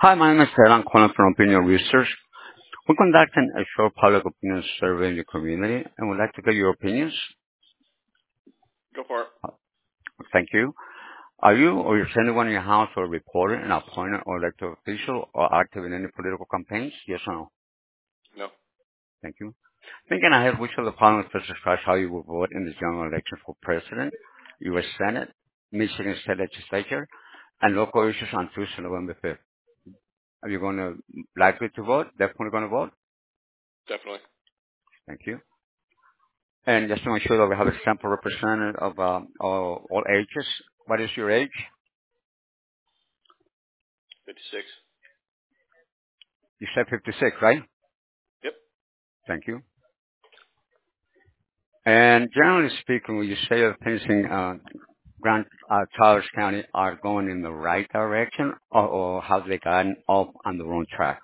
Hi, my name is Ted. I'm calling from Opinion Research. We're conducting a short public opinion survey in the community and would like to get your opinions. Go for it. Thank you. Are you or is anyone in your house or reporter, an appointed or elected official or active in any political campaigns? Yes or no? No. Thank you. Thinking ahead, which of the following best describes how you will vote in the general election for president, U.S. Senate, Michigan State Legislature, and local issues on Tuesday, November 5th? Are you going to likely to vote? Definitely going to vote? Definitely. Thank you. And just to make sure that we have a sample representative of all ages. What is your age? 56. You said 56, right? Yep. Thank you. And generally speaking, would you say that things in Grand Traverse County are going in the right direction, or have they gotten off on the wrong track?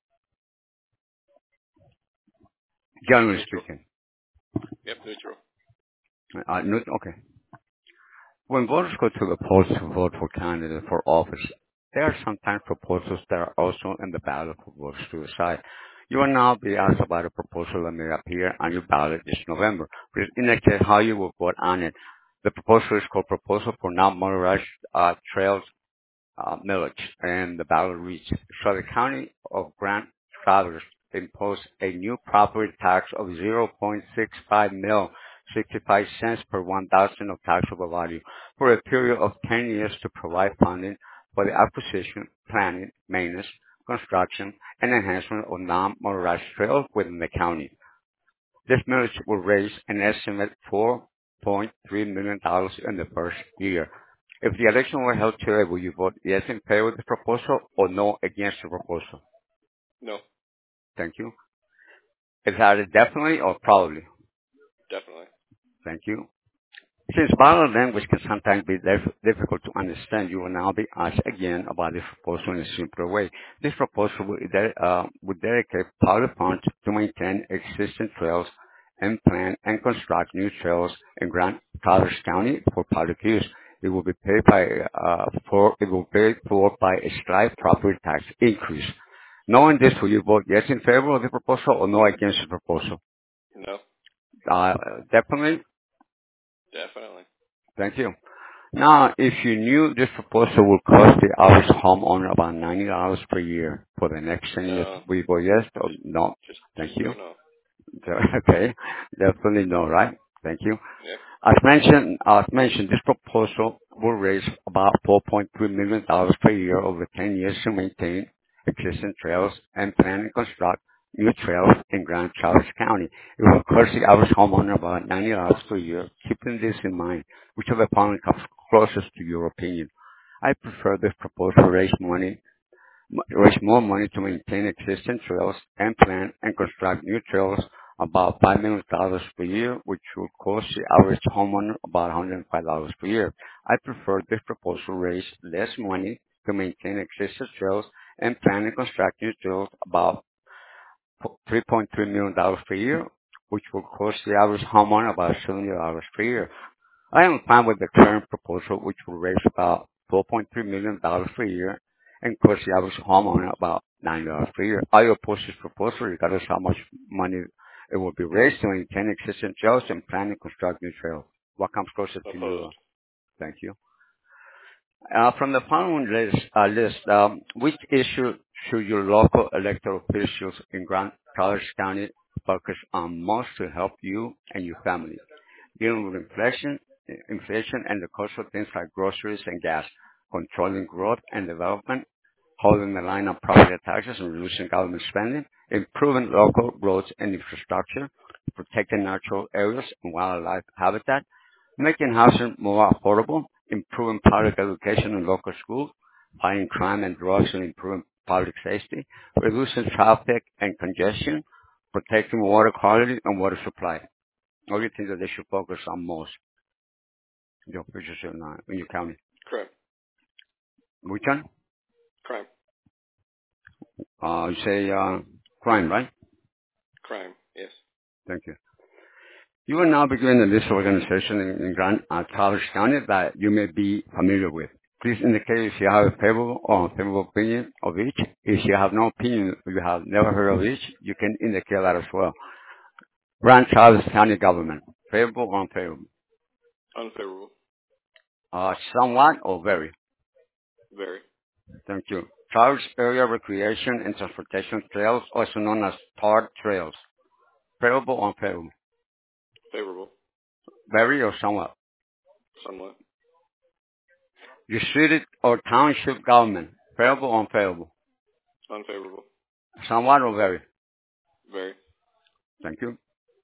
Generally Neutral. speaking. Yep, neutral. Okay. When voters go to the polls to vote for candidates for office, there are sometimes proposals that are also in the ballot for voters to decide. You will now be asked about a proposal that may appear on your ballot this November. Please indicate how you will vote on it. The proposal is called Proposal for Non-Motorized Trails Millage, and the ballot reads, shall the County of Grand Traverse impose a new property tax of 0.65 mil 65 cents per 1,000 of taxable value for a period of 10 years to provide funding for the acquisition, planning, maintenance, construction, and enhancement of non-motorized trails within the county. This millage will raise an estimated $4.3 million in the first year. If the election were held today, will you vote yes in favor of the proposal or no against the proposal? No. Thank you. Is that a definitely or probably? Definitely. Thank you. Since ballot language can sometimes be difficult to understand, you will now be asked again about this proposal in a simpler way. This proposal would dedicate public funds to maintain existing trails and plan and construct new trails in Grand Traverse County for public use. It will be paid for by a slight property tax increase. Knowing this, will you vote yes in favor of the proposal or no against the proposal? No. Definitely. Definitely. Thank you. Now, if you knew this proposal would cost the average homeowner about $90 per year for the next 10 years, No. will you vote yes or Just, no? just, Thank just you. no, no. Okay, definitely no, right? Thank you. Yep. As mentioned, this proposal will raise about $4.3 million per year over 10 years to maintain existing trails and plan and construct new trails in Grand Traverse County. It will cost the average homeowner about $90 per year. Keeping this in mind, which of the following comes closest to your opinion? I prefer this proposal to raise more money to maintain existing trails and plan and construct new trails about $5 million per year, which will cost the average homeowner about $105 per year. I prefer this proposal raise less money to maintain existing trails and plan and construct new trails about $3.3 million per year, which will cost the average homeowner about $70 per year. I am fine with the current proposal, which will raise about $4.3 million per year and cost the average homeowner about $9 per year. I oppose this proposal regardless of how much money it will be raised to maintain existing trails and plan and construct new trails. What comes closer to you? Opposed. Thank you. From the following list, which issue should your local elected officials in Grand Traverse County focus on most to help you and your family? Dealing with inflation and the cost of things like groceries and gas, controlling growth and development, holding the line on property taxes and reducing government spending, improving local roads and infrastructure, protecting natural areas and wildlife habitat, making housing more affordable, improving public education in local schools, fighting crime and drugs and improving public safety, reducing traffic and congestion, protecting water quality and water supply. All the things that they should focus on most in your position in your county. Crime. Which one? Crime. You say crime, right? Crime. Yes. Thank you. You will now begin the list of organizations in Grand Traverse County that you may be familiar with. Please indicate if you have a favorable or unfavorable opinion of each. If you have no opinion or you have never heard of each, you can indicate that as well. Grand Traverse County government, favorable or unfavorable? Unfavorable. Somewhat or very? Very. Thank you. Traverse Area Recreation and Transportation Trails, also known as TAR Trails, favorable or unfavorable? Favorable. Very or somewhat? Somewhat. Your city or township government, favorable or unfavorable? Unfavorable. Somewhat or very? Very. Thank you.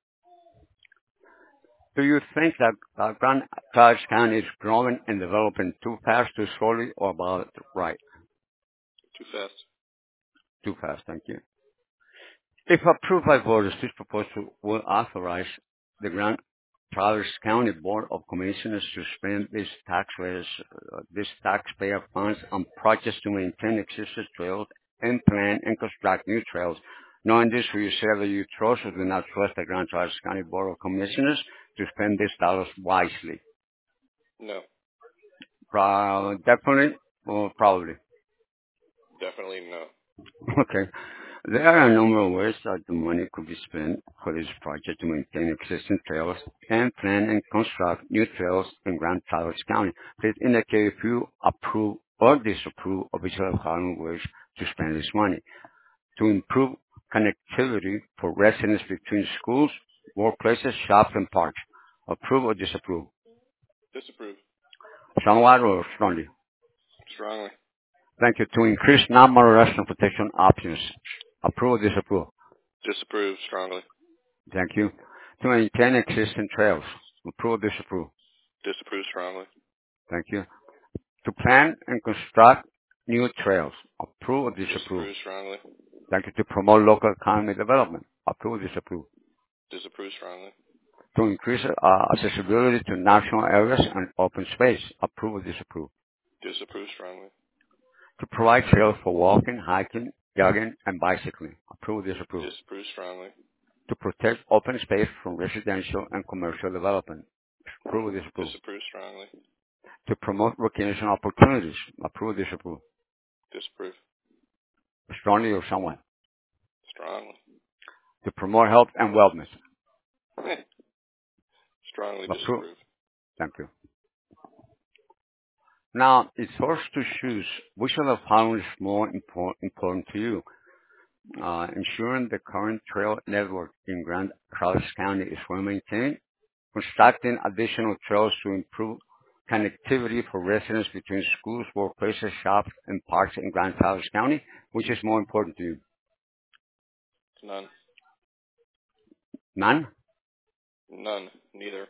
Do you think that Grand Traverse County is growing and developing too fast, too slowly, or about right? Too fast. Too fast, thank you. If approved by voters, this proposal will authorize the Grand Traverse County Board of Commissioners to spend these taxpayer funds on projects to maintain existing trails and plan and construct new trails. Knowing this, will you say that you trust or do not trust the Grand Traverse County Board of Commissioners to spend these dollars wisely? No. Definitely or probably? Definitely no. Okay. There are a number of ways that the money could be spent for this project to maintain existing trails and plan and construct new trails in Grand Traverse County. Please indicate if you approve or disapprove of each of the following ways to spend this money. To improve connectivity for residents between schools, workplaces, shops, and parks. Approve or disapprove? Disapprove. Somewhat or strongly? Strongly. Thank you. To increase non-motorized transportation options. Approve or disapprove? Disapprove. Strongly. Thank you. To maintain existing trails. Approve or disapprove? Disapprove. Strongly. Thank you. To plan and construct new trails. Approve or disapprove? Disapprove. Strongly. Thank you. To promote local economy development. Approve or disapprove? Disapprove. Strongly. To increase accessibility to national areas and open space. Approve or disapprove? Disapprove. Strongly. To provide trails for walking, hiking, jogging, and bicycling. Approve or disapprove? Disapprove. Strongly. To protect open space from residential and commercial development. Approve or disapprove? Disapprove. Strongly. To promote recreation opportunities. Approve or disapprove? Disapprove. Strongly or somewhat? Strongly. To promote health and wellness. Strongly Approve. disapprove. Thank you. Now, it's yours to choose which of the following is more important to you. Ensuring the current trail network in Grand Traverse County is well maintained. Constructing additional trails to improve connectivity for residents between schools, workplaces, shops, and parks in Grand Traverse County. Which is more important to you? None. None? None. Neither.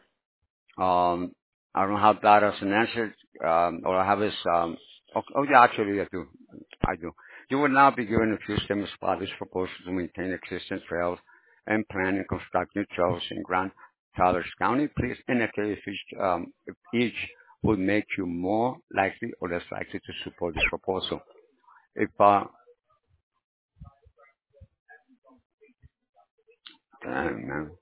I don't have that as an answer. All I have is, yeah, actually, I do. I do. You will now be given a few statements about this proposal to maintain existing trails and plan and construct new trails in Grand Traverse County. Please indicate if each would make you more likely or less likely to support this proposal. If, damn, man.